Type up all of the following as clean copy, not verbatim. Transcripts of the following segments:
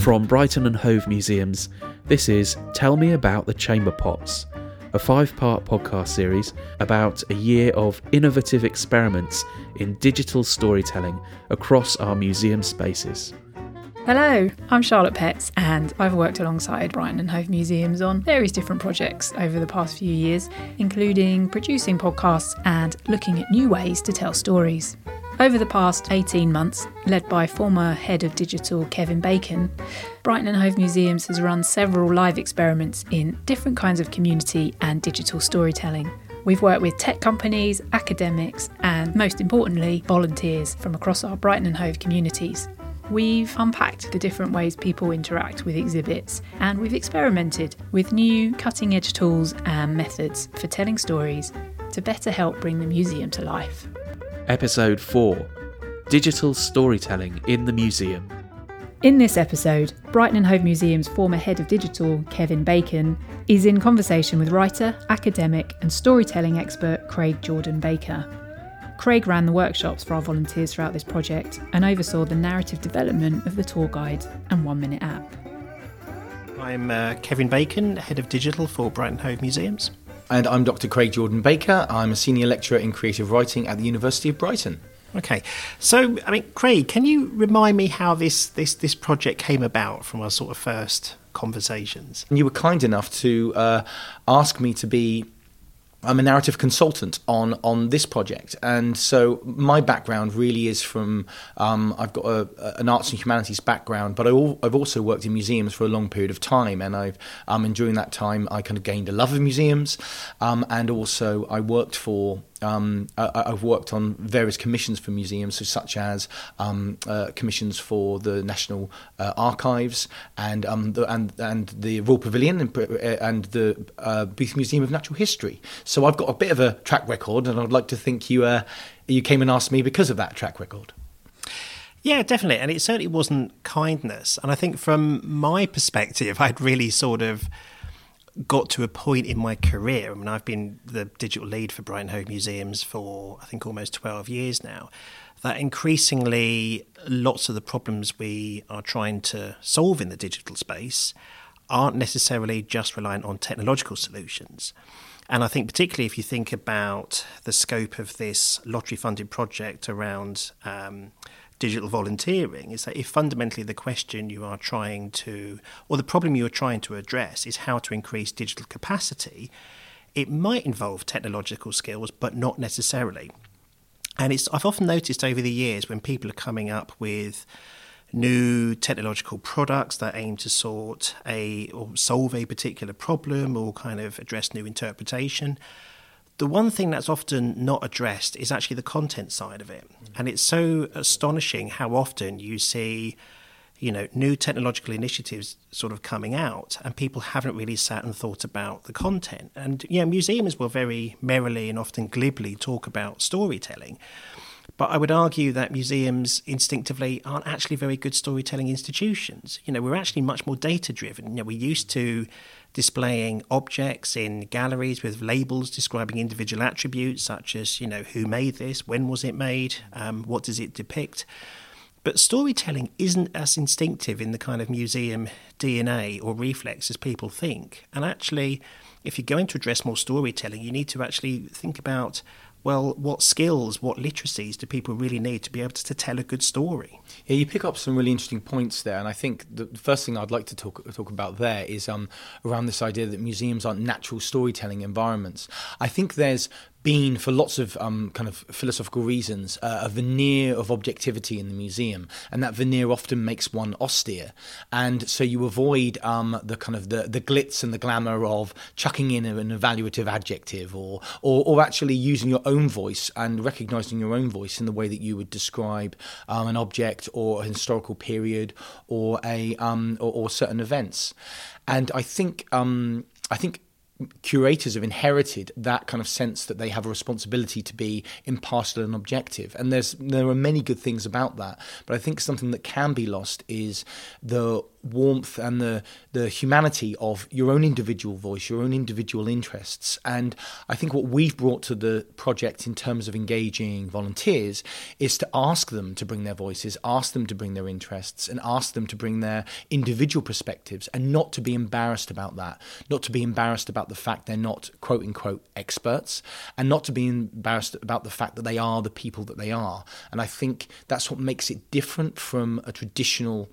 From Brighton and Hove Museums, this is Tell Me About the Chamber Pots, a 5-part podcast series about a year of innovative experiments in digital storytelling across our museum spaces. Hello, I'm Charlotte Petts and I've worked alongside Brighton and Hove Museums on various different projects over the past few years, including producing podcasts and looking at new ways to tell stories. Over the past 18 months, led by former Head of Digital Kevin Bacon, Brighton and Hove Museums has run several live experiments in different kinds of community and digital storytelling. We've worked with tech companies, academics and, most importantly, volunteers from across our Brighton and Hove communities. We've unpacked the different ways people interact with exhibits, and we've experimented with new cutting-edge tools and methods for telling stories to better help bring the museum to life. Episode 4, Digital Storytelling in the Museum. In this episode, Brighton and Hove Museum's former Head of Digital, Kevin Bacon, is in conversation with writer, academic and storytelling expert Craig Jordan Baker. Craig ran the workshops for our volunteers throughout this project and oversaw the narrative development of the tour guide and 1 Minute app. I'm Kevin Bacon, Head of Digital for Brighton and Hove Museums. And I'm Dr. Craig Jordan Baker. I'm a Senior Lecturer in Creative Writing at the University of Brighton. Okay, so, Craig, can you remind me how this project came about from our sort of first conversations? You were kind enough to ask me to be I'm a narrative consultant on this project, and so my background really is from I've got an arts and humanities background, but I've also worked in museums for a long period of time, and and during that time I kind of gained a love of museums, and also I worked for I've worked on various commissions for museums, such as commissions for the National Archives and the Royal Pavilion and the Booth Museum of Natural History. So I've got a bit of a track record, and I'd like to think you came and asked me because of that track record. Yeah, definitely, and it certainly wasn't kindness. And I think from my perspective, I'd really sort of got to a point in my career. I've been the digital lead for Brighton Hove Museums for, I think, almost 12 years now, that increasingly lots of the problems we are trying to solve in the digital space aren't necessarily just reliant on technological solutions. And I think particularly if you think about the scope of this lottery-funded project around digital volunteering, is that if fundamentally the question you are trying to, or the problem you are trying to address is how to increase digital capacity, it might involve technological skills, but not necessarily. And I've often noticed over the years when people are coming up with new technological products that aim to solve a particular problem or kind of address new interpretation, the one thing that's often not addressed is actually the content side of it. And it's so astonishing how often you see, new technological initiatives sort of coming out and people haven't really sat and thought about the content. And, museums will very merrily and often glibly talk about storytelling. But I would argue that museums instinctively aren't actually very good storytelling institutions. We're actually much more data-driven. We're used to displaying objects in galleries with labels describing individual attributes such as, who made this, when was it made, what does it depict. But storytelling isn't as instinctive in the kind of museum DNA or reflex as people think. And actually, if you're going to address more storytelling, you need to actually think about, well, what skills, what literacies do people really need to be able to tell a good story? Yeah, you pick up some really interesting points there, and I think the first thing I'd like to talk about there is around this idea that museums aren't natural storytelling environments. I think there's been, for lots of kind of philosophical reasons, a veneer of objectivity in the museum, and that veneer often makes one austere, and so you avoid the kind of the glitz and the glamour of chucking in an evaluative adjective or actually using your own voice and recognizing your own voice in the way that you would describe an object or a historical period or or certain events. And I think curators have inherited that kind of sense that they have a responsibility to be impartial and objective, and there are many good things about that, but I think something that can be lost is the warmth and the humanity of your own individual voice, your own individual interests. And I think what we've brought to the project in terms of engaging volunteers is to ask them to bring their voices, ask them to bring their interests, and ask them to bring their individual perspectives, and not to be embarrassed about that, not to be embarrassed about the fact they're not quote-unquote experts, and not to be embarrassed about the fact that they are the people that they are. And I think that's what makes it different from a traditional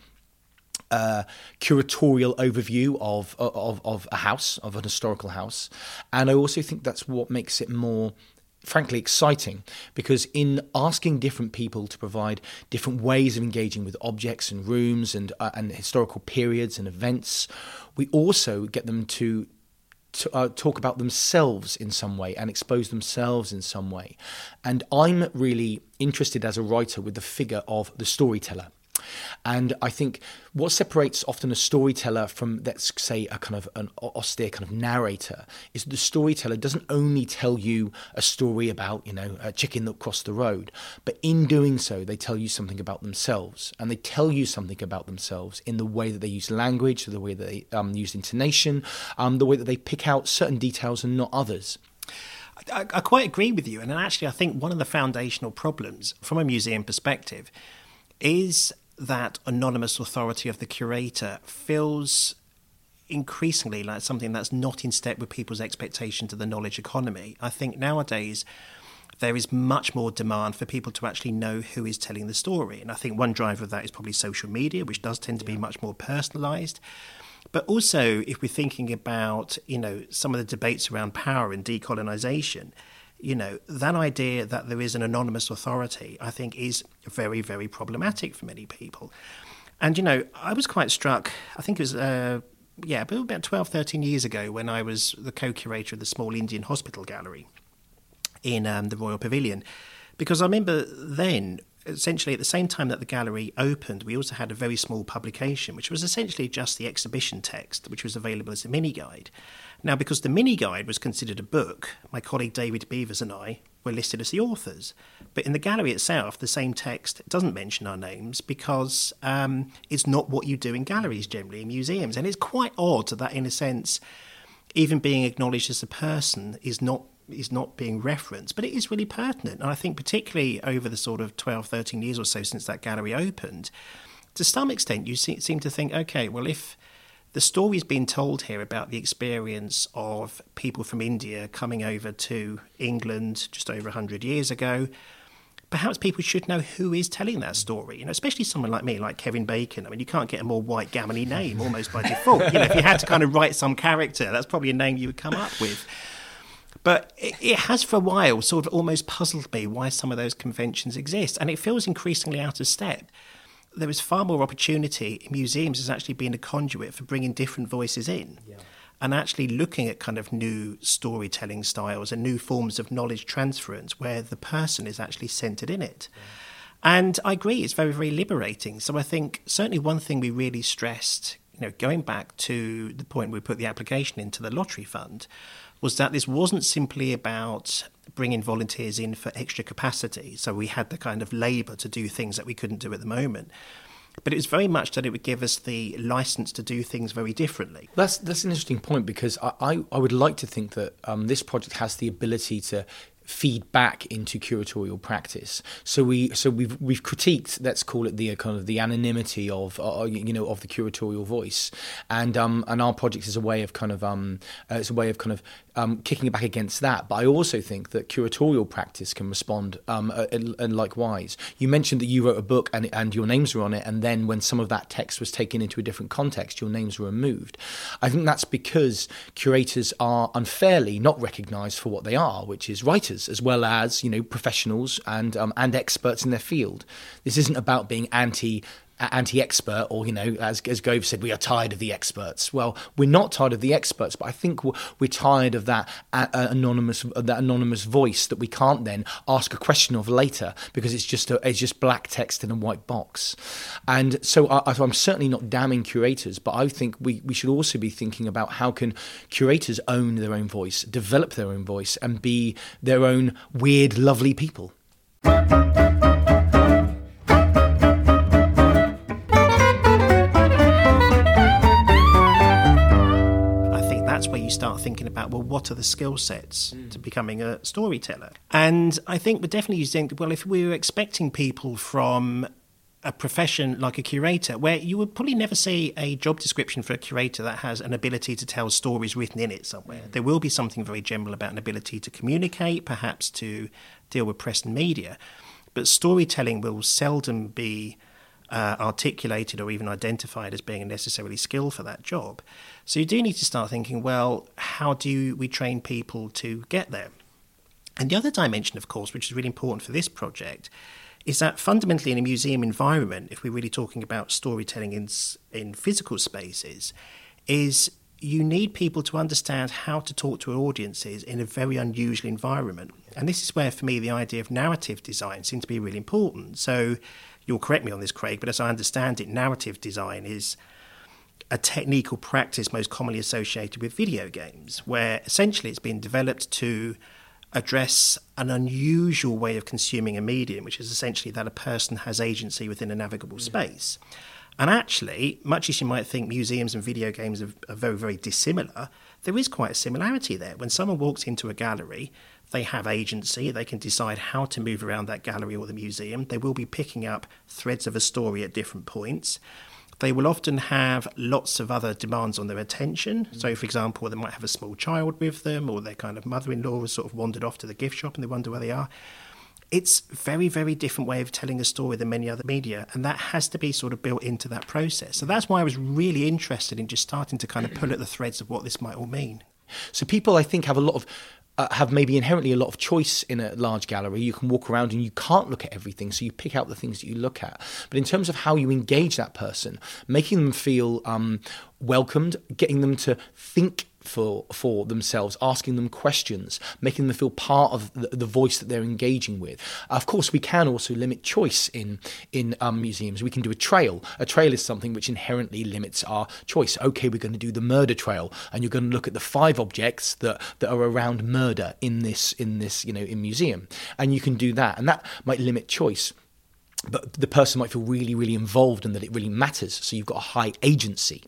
curatorial overview of a house, of an historical house. And I also think that's what makes it more, frankly, exciting, because in asking different people to provide different ways of engaging with objects and rooms and historical periods and events, we also get them to talk about themselves in some way and expose themselves in some way. And I'm really interested as a writer with the figure of the storyteller. And I think what separates often a storyteller from, let's say, a kind of an austere kind of narrator is that the storyteller doesn't only tell you a story about, a chicken that crossed the road, but in doing so, they tell you something about themselves. And they tell you something about themselves in the way that they use language, the way that they use intonation, the way that they pick out certain details and not others. I quite agree with you. And actually, I think one of the foundational problems from a museum perspective is that anonymous authority of the curator feels increasingly like something that's not in step with people's expectation to the knowledge economy. I think nowadays there is much more demand for people to actually know who is telling the story. And I think one driver of that is probably social media, which does tend to be much more personalised. But also, if we're thinking about, some of the debates around power and decolonisation, that idea that there is an anonymous authority, I think, is very, very problematic for many people. And, I was quite struck, I think it was, about 12, 13 years ago when I was the co-curator of the Small Indian Hospital Gallery in the Royal Pavilion, because I remember then, essentially at the same time that the gallery opened, we also had a very small publication, which was essentially just the exhibition text, which was available as a mini-guide. Now, because the mini-guide was considered a book, my colleague David Beavers and I were listed as the authors. But in the gallery itself, the same text doesn't mention our names because it's not what you do in galleries generally, in museums. And it's quite odd that, in a sense, even being acknowledged as a person is not being referenced, but it is really pertinent. And I think particularly over the sort of 12, 13 years or so since that gallery opened, to some extent you seem to think, okay, well, if the story's been told here about the experience of people from India coming over to England just over 100 years ago, perhaps people should know who is telling that story, especially someone like me, like Kevin Bacon. I mean, you can't get a more white gammony name almost by default. If you had to kind of write some character, that's probably a name you would come up with. But it has for a while sort of almost puzzled me why some of those conventions exist, and it feels increasingly out of step. There is far more opportunity in museums as actually being a conduit for bringing different voices in and actually looking at kind of new storytelling styles and new forms of knowledge transference where the person is actually centred in it. And I agree, it's very, very liberating. So I think certainly one thing we really stressed, going back to the point we put the application into the lottery fund, was that this wasn't simply about bringing volunteers in for extra capacity. So we had the kind of labour to do things that we couldn't do at the moment. But it was very much that it would give us the licence to do things very differently. That's an interesting point, because I would like to think that this project has the ability to feed back into curatorial practice. So we've critiqued, let's call it the kind of the anonymity of of the curatorial voice, and our project is a way of kicking it back against that. But I also think that curatorial practice can respond and likewise. You mentioned that you wrote a book and your names were on it, and then when some of that text was taken into a different context, your names were removed. I think that's because curators are unfairly not recognised for what they are, which is writers as well as professionals and experts in their field. This isn't about being anti-expert, or as Gove said, we are tired of the experts. Well, we're not tired of the experts, but I think we're tired of that anonymous voice that we can't then ask a question of later because it's just black text in a white box. And so I'm certainly not damning curators, but I think we should also be thinking about how can curators own their own voice, develop their own voice, and be their own weird, lovely people. start thinking about, well, what are the skill sets to becoming a storyteller? And I think we're definitely using, well, if we were expecting people from a profession like a curator, where you would probably never see a job description for a curator that has an ability to tell stories written in it somewhere. There will be something very general about an ability to communicate, perhaps to deal with press and media. But storytelling will seldom be articulated or even identified as being a necessarily skill for that job. So you do need to start thinking, well, how do we train people to get there? And the other dimension, of course, which is really important for this project, is that fundamentally in a museum environment, if we're really talking about storytelling in physical spaces, is you need people to understand how to talk to audiences in a very unusual environment. And this is where, for me, the idea of narrative design seems to be really important. So you'll correct me on this, Craig, but as I understand it, narrative design is a technical practice most commonly associated with video games, where essentially it's been developed to address an unusual way of consuming a medium, which is essentially that a person has agency within a navigable space. And actually, much as you might think museums and video games are very, very dissimilar, there is quite a similarity there. When someone walks into a gallery, they have agency, they can decide how to move around that gallery or the museum. They will be picking up threads of a story at different points. They will often have lots of other demands on their attention. So, for example, they might have a small child with them, or their kind of mother-in-law has sort of wandered off to the gift shop and they wonder where they are. It's a very, very different way of telling a story than many other media, and that has to be sort of built into that process. So that's why I was really interested in just starting to kind of pull at the threads of what this might all mean. So people, I think, have maybe inherently a lot of choice in a large gallery. You can walk around and you can't look at everything, so you pick out the things that you look at. But in terms of how you engage that person, making them feel welcomed, getting them to think for themselves, asking them questions, making them feel part of the voice that they're engaging with. Of course, we can also limit choice in museums. We can do a trail. A trail is something which inherently limits our choice. Okay, we're going to do the murder trail, and you're going to look at the 5 objects that are around murder in this in museum, and you can do that, and that might limit choice. But the person might feel really, really involved and that it really matters. So you've got a high agency.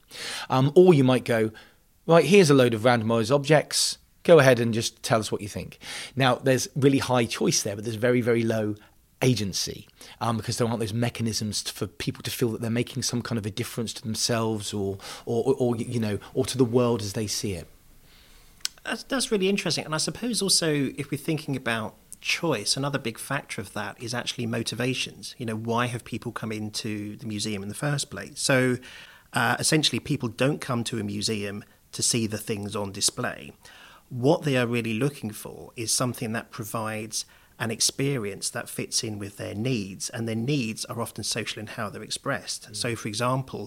Or you might go, right, here's a load of randomized objects. Go ahead and just tell us what you think. Now, there's really high choice there, but there's very, very low agency because there aren't those mechanisms for people to feel that they're making some kind of a difference to themselves or to the world as they see it. That's really interesting. And I suppose also if we're thinking about choice, another big factor of that is actually motivations. Why have people come into the museum in the first place? So essentially, people don't come to a museum to see the things on display. What they are really looking for is something that provides an experience that fits in with their needs, and their needs are often social in how they're expressed. So, for example,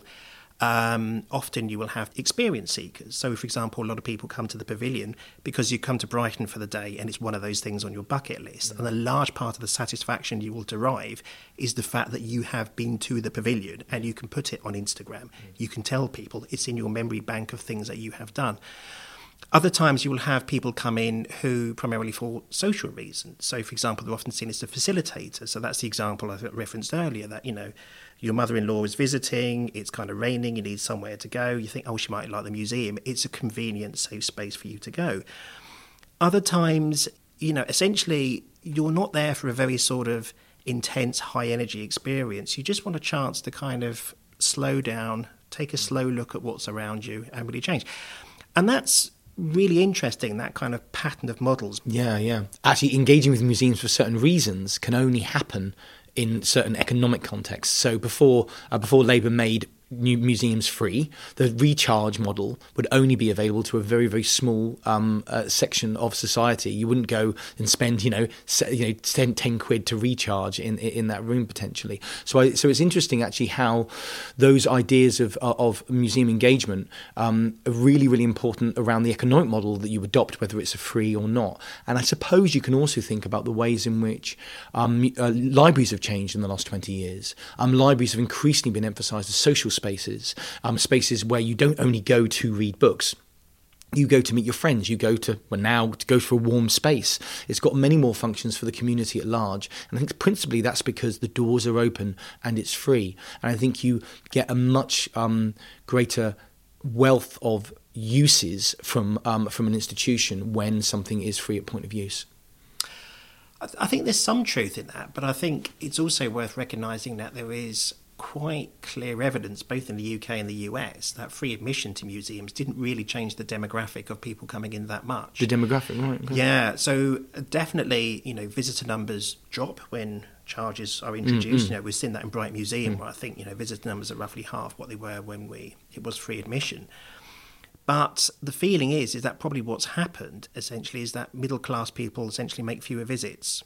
often you will have experience seekers. So, for example, a lot of people come to the pavilion because you come to Brighton for the day and it's one of those things on your bucket list. And a large part of the satisfaction you will derive is the fact that you have been to the pavilion and you can put it on Instagram. You can tell people it's in your memory bank of things that you have done. Other times you will have people come in who primarily for social reasons. So, for example, they're often seen as the facilitator. So that's the example I referenced earlier, that, your mother-in-law is visiting, it's kind of raining, you need somewhere to go. You think, oh, she might like the museum. It's a convenient, safe space for you to go. Other times, essentially, you're not there for a very sort of intense, high-energy experience. You just want a chance to kind of slow down, take a slow look at what's around you and really change. And that's really interesting, that kind of pattern of models. Yeah. Actually, engaging with museums for certain reasons can only happen in certain economic contexts. So before Labour made new museums free, the recharge model would only be available to a very, very small section of society. You wouldn't go and spend 10 quid to recharge in that room potentially. So it's interesting actually how those ideas of museum engagement are really, really important around the economic model that you adopt, whether it's a free or not. And I suppose you can also think about the ways in which libraries have changed in the last 20 years. Libraries have increasingly been emphasised as social spaces where you don't only go to read books. You go to meet your friends. You go to go for a warm space. It's got many more functions for the community at large. And I think principally that's because the doors are open and it's free. And I think you get a much greater wealth of uses from an institution when something is free at point of use. I think there's some truth in that, but I think it's also worth recognising that there is quite clear evidence, both in the UK and the US, that free admission to museums didn't really change the demographic of people coming in that much. The demographic, right? Okay. Yeah, so definitely, visitor numbers drop when charges are introduced. We've seen that in Bright Museum, where I think, visitor numbers are roughly half what they were when it was free admission. But the feeling is that probably what's happened, essentially, is that middle-class people essentially make fewer visits.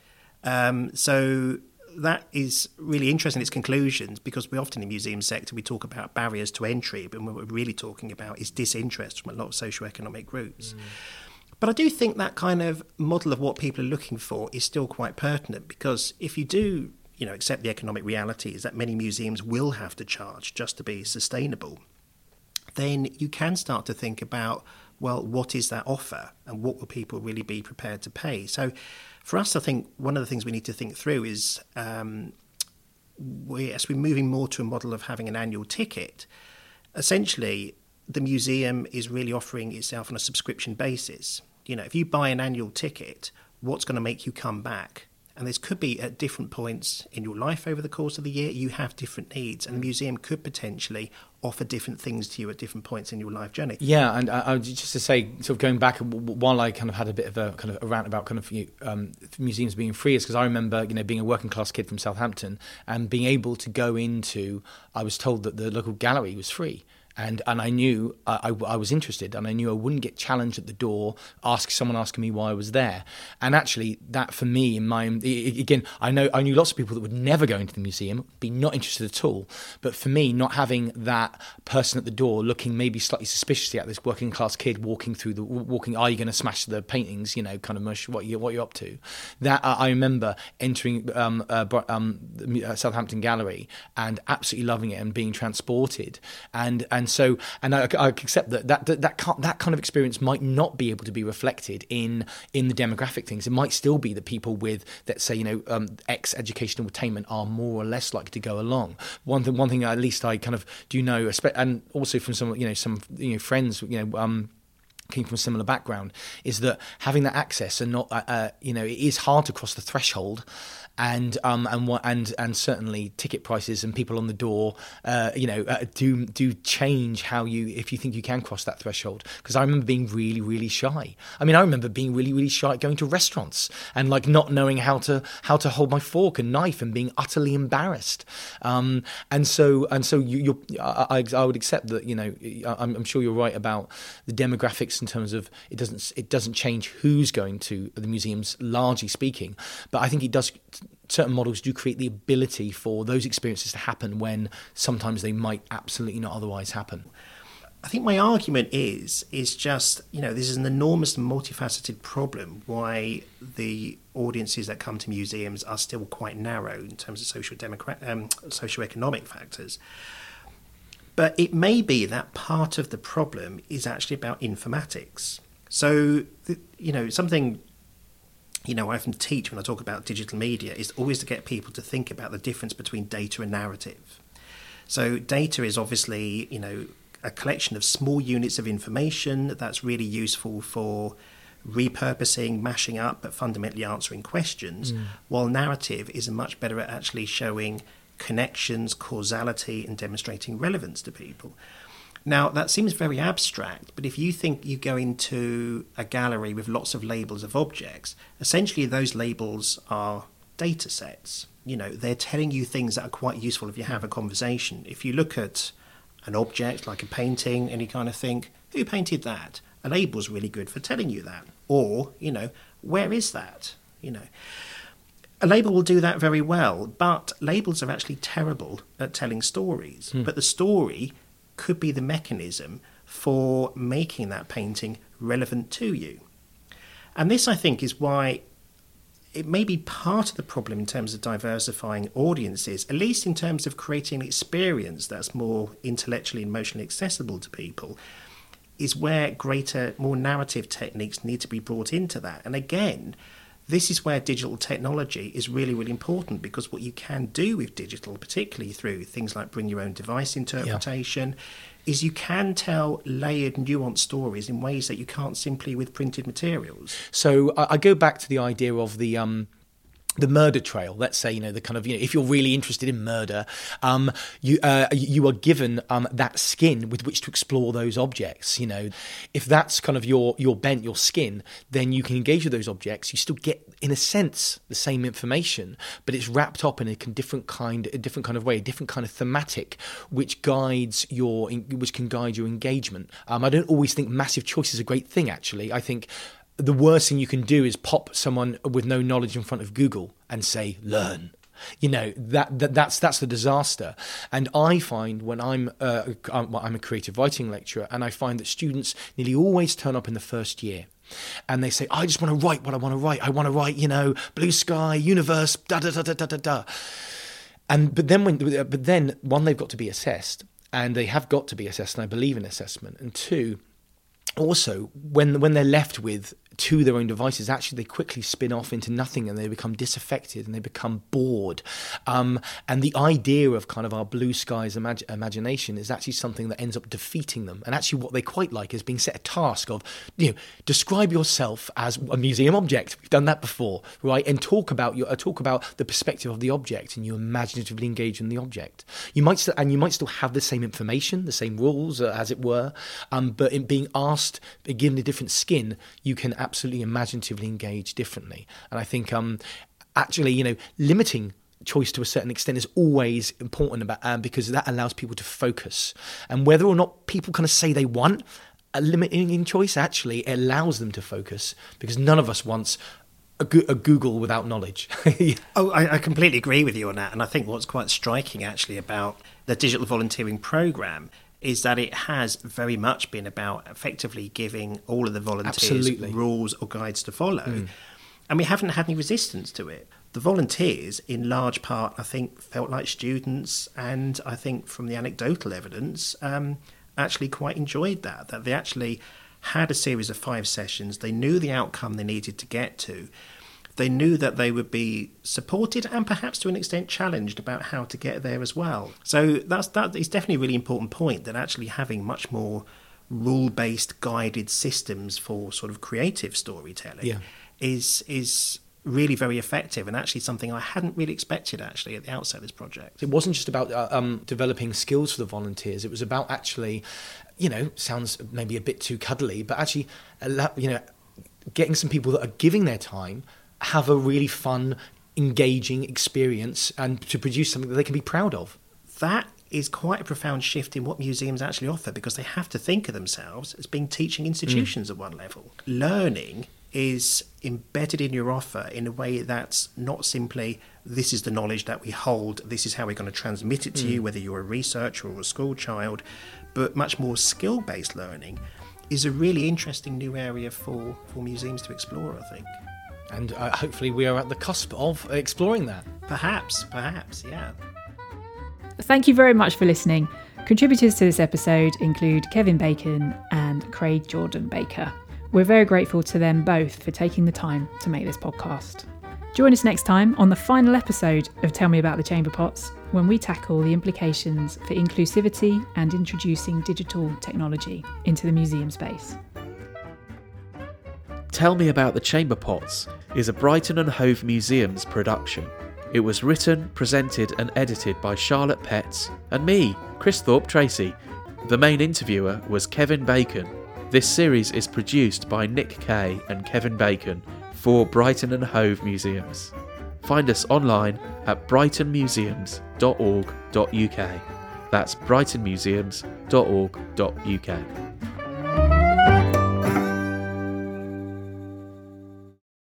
So that is really interesting, its conclusions, because we often in the museum sector, we talk about barriers to entry, but what we're really talking about is disinterest from a lot of socioeconomic groups. But I do think that kind of model of what people are looking for is still quite pertinent, because if you do, accept the economic realities that many museums will have to charge just to be sustainable, then you can start to think about, well, what is that offer and what will people really be prepared to pay? So for us, I think one of the things we need to think through is as we're moving more to a model of having an annual ticket, essentially the museum is really offering itself on a subscription basis. If you buy an annual ticket, what's going to make you come back? And this could be at different points in your life over the course of the year. You have different needs, and the museum could potentially offer different things to you at different points in your life journey. Yeah, and just to say, sort of going back, while I kind of had a bit of a kind of a rant about kind of museums being free, is because I remember being a working class kid from Southampton and being able to go into. I was told that the local gallery was free. And I knew I was interested, and I knew I wouldn't get challenged at the door, someone asking me why I was there. And actually, that for me, again, I knew lots of people that would never go into the museum, be not interested at all. But for me, not having that person at the door looking maybe slightly suspiciously at this working class kid walking, are you going to smash the paintings? Kind of mush what you're up to. That I remember entering Southampton Gallery and absolutely loving it and being transported and I accept that kind of experience might not be able to be reflected in the demographic things. It might still be that people with, let's say, X educational attainment are more or less likely to go along. One thing at least I kind of do know, and also from some friends, came from a similar background, is that having that access and not, it is hard to cross the threshold. And certainly ticket prices and people on the door, do change how if you think you can cross that threshold. Because I remember being really, really shy. I remember being really, really shy going to restaurants and not knowing how to hold my fork and knife and being utterly embarrassed. I would accept that. I'm sure you're right about the demographics in terms of it doesn't change who's going to the museums, largely speaking, but I think it does. Certain models do create the ability for those experiences to happen when sometimes they might absolutely not otherwise happen. I think my argument is just, this is an enormous and multifaceted problem why the audiences that come to museums are still quite narrow in terms of socioeconomic factors. But it may be that part of the problem is actually about informatics. So, something I often teach when I talk about digital media is always to get people to think about the difference between data and narrative. So data is obviously, a collection of small units of information that's really useful for repurposing, mashing up, but fundamentally answering questions, while narrative is much better at actually showing connections, causality, and demonstrating relevance to people. Now, that seems very abstract, but if you think you go into a gallery with lots of labels of objects, essentially those labels are data sets. They're telling you things that are quite useful if you have a conversation. If you look at an object like a painting and you kind of think, who painted that? A label's really good for telling you that. Or, where is that? A label will do that very well, but labels are actually terrible at telling stories. But the story could be the mechanism for making that painting relevant to you. And this, I think, is why it may be part of the problem in terms of diversifying audiences, at least in terms of creating an experience that's more intellectually and emotionally accessible to people, is where more narrative techniques need to be brought into that. And again, this is where digital technology is really, really important, because what you can do with digital, particularly through things like bring your own device interpretation, is you can tell layered, nuanced stories in ways that you can't simply with printed materials. So I go back to the idea of the murder trail. Let's say, the kind of, if you're really interested in murder, you are given that skin with which to explore those objects. If that's kind of your bent, your skin, then you can engage with those objects. You still get, in a sense, the same information, but it's wrapped up in a different kind of way, a different kind of thematic, which can guide your engagement. I don't always think massive choice is a great thing. Actually, I think the worst thing you can do is pop someone with no knowledge in front of Google and say, learn. That's the disaster. And I find when I'm a creative writing lecturer, and I find that students nearly always turn up in the first year. And they say, I just want to write what I want to write. I want to write, blue sky, universe, da da da da da da da. But then one, they've got to be assessed, and they have got to be assessed, and I believe in assessment. And two, also, when they're left to their own devices, actually they quickly spin off into nothing, and they become disaffected and they become bored. And the idea of kind of our blue skies imagination is actually something that ends up defeating them. And actually what they quite like is being set a task of, describe yourself as a museum object. We've done that before, right? And talk about the perspective of the object, and you imaginatively engage in the object. You might still have the same information, the same rules, as it were, but in being asked, given a different skin, you can absolutely imaginatively engage differently. And I think actually, limiting choice to a certain extent is always important because that allows people to focus. And whether or not people kind of say they want a limiting in choice, actually it allows them to focus, because none of us wants a Google without knowledge. Oh, I completely agree with you on that. And I think what's quite striking actually about the digital volunteering programme is that it has very much been about effectively giving all of the volunteers rules or guides to follow. And we haven't had any resistance to it. The volunteers, in large part, I think, felt like students, and I think from the anecdotal evidence, actually quite enjoyed that they actually had a series of 5 sessions. They knew the outcome they needed to get to. They knew that they would be supported and perhaps to an extent challenged about how to get there as well. So that is definitely a really important point, that actually having much more rule-based guided systems for sort of creative storytelling is really very effective, and actually something I hadn't really expected actually at the outset of this project. It wasn't just about developing skills for the volunteers. It was about actually, sounds maybe a bit too cuddly, but actually, getting some people that are giving their time have a really fun, engaging experience, and to produce something that they can be proud of. That is quite a profound shift in what museums actually offer, because they have to think of themselves as being teaching institutions at one level. Learning is embedded in your offer in a way that's not simply, this is the knowledge that we hold, this is how we're going to transmit it to you, whether you're a researcher or a school child, but much more skill-based learning is a really interesting new area for museums to explore, I think. And hopefully we are at the cusp of exploring that. Perhaps, yeah. Thank you very much for listening. Contributors to this episode include Kevin Bacon and Craig Jordan Baker. We're very grateful to them both for taking the time to make this podcast. Join us next time on the final episode of Tell Me About the Chamber Pots, when we tackle the implications for inclusivity and introducing digital technology into the museum space. Tell Me About the Chamber Pots is a Brighton and Hove Museums production. It was written, presented and edited by Charlotte Petts and me, Chris Thorpe-Tracy. The main interviewer was Kevin Bacon. This series is produced by Nick Kay and Kevin Bacon for Brighton and Hove Museums. Find us online at brightonmuseums.org.uk. That's brightonmuseums.org.uk.